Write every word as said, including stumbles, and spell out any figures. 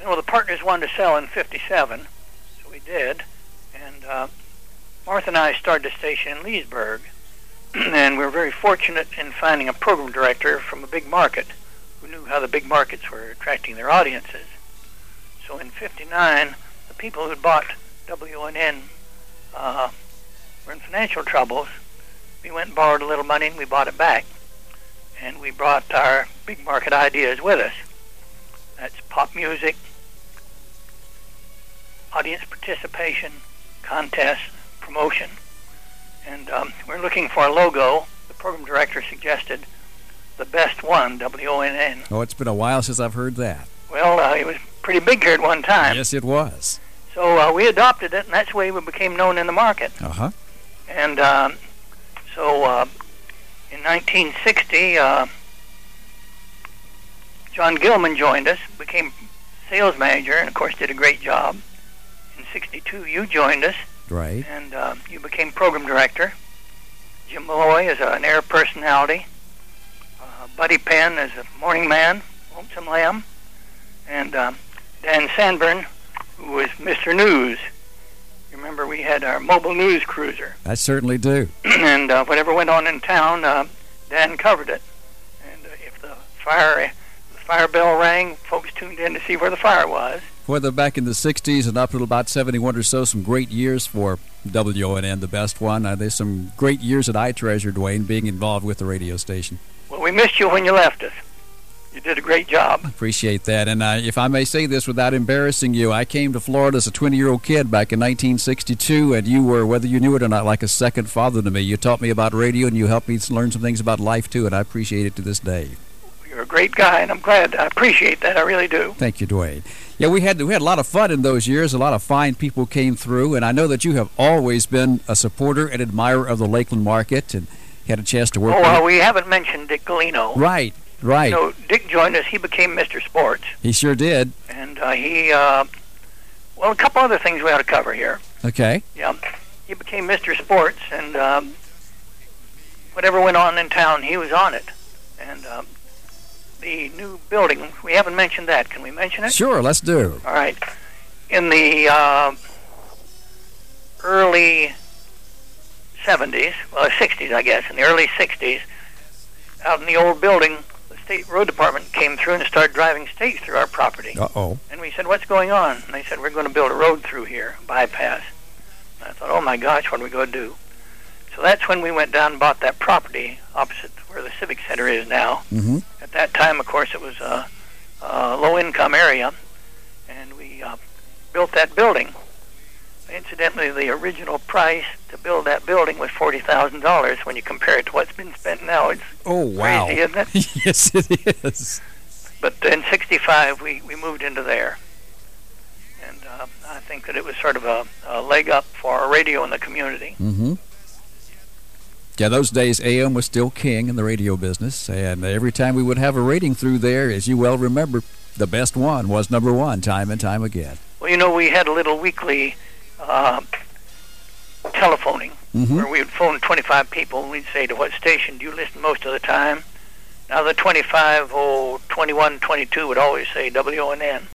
well, the partners wanted to sell in fifty-seven, so we did. And uh, Martha and I started a station in Leesburg, and we were very fortunate in finding a program director from a big market who knew how the big markets were attracting their audiences. So in fifty-nine, the people who bought W O N N uh, were in financial troubles. We went and borrowed a little money, and we bought it back. And we brought our big market ideas with us. That's pop music, audience participation, contests, promotion. And um, we're looking for a logo. The program director suggested the best one, W O N N. Oh, it's been a while since I've heard that. Well, uh, it was pretty big here at one time. Yes, it was. So uh, we adopted it, and that's the way we became known in the market. Uh-huh. And um, so uh, in nineteen sixty, uh, John Gilman joined us, became sales manager, and of course did a great job. In sixty-two, you joined us. Right. And uh, you became program director. Jim Malloy is an air personality. Uh, Buddy Penn is a morning man, Lonesome Lamb. And um, Dan Sanborn, who was Mister News. You remember we had our mobile news cruiser. I certainly do. And uh, whatever went on in town, uh, Dan covered it. And uh, if the fire, the fire bell rang, folks tuned in to see where the fire was. Whether back in the sixties and up to about seventy-one or so, some great years for W O N N, the best one. Uh, there's some great years that I treasure, Dwayne, being involved with the radio station. Well, we missed you when you left us. You did a great job. Appreciate that. And uh, if I may say this without embarrassing you, I came to Florida as a twenty-year-old kid back in nineteen sixty-two, and you were, whether you knew it or not, like a second father to me. You taught me about radio, and you helped me learn some things about life, too, and I appreciate it to this day. You're a great guy, and I'm glad. I appreciate that. I really do. Thank you, Dwayne. Yeah, we had we had a lot of fun in those years. A lot of fine people came through, and I know that you have always been a supporter and admirer of the Lakeland market, and had a chance to work oh, with well, it. we haven't mentioned Dick Galino. Right, right. You know, Dick joined us. He became Mister Sports. He sure did. And uh, he, uh, well, a couple other things we ought to cover here. Okay. Yeah. He became Mister Sports, and um, whatever went on in town, he was on it. And um, the new building, we haven't mentioned that. Can we mention it? Sure, let's do. All right. In the uh, early seventies, well, sixties, I guess, in the early sixties, out in the old building, the state road department came through and started driving stakes through our property. Uh-oh. And we said, what's going on? And they said, we're going to build a road through here, a bypass. And I thought, oh, my gosh, what are we going to do? So that's when we went down and bought that property opposite where the Civic Center is now. Mm-hmm. At that time, of course, it was a, a low-income area, and we uh, built that building. Incidentally, the original price to build that building was forty thousand dollars. When you compare it to what's been spent now, it's oh, wow. crazy, isn't it? Yes, it is. But in sixty-five, we, we moved into there. And uh, I think that it was sort of a, a leg up for our radio in the community. Mm-hmm. Yeah, those days A M was still king in the radio business, and every time we would have a rating through there, as you well remember, the best one was number one time and time again. Well, you know, we had a little weekly uh, telephoning mm-hmm. where we would phone twenty-five people, and we'd say, to what station do you listen most of the time? Now the twenty-five, oh, twenty-one, twenty-two would always say W O N N.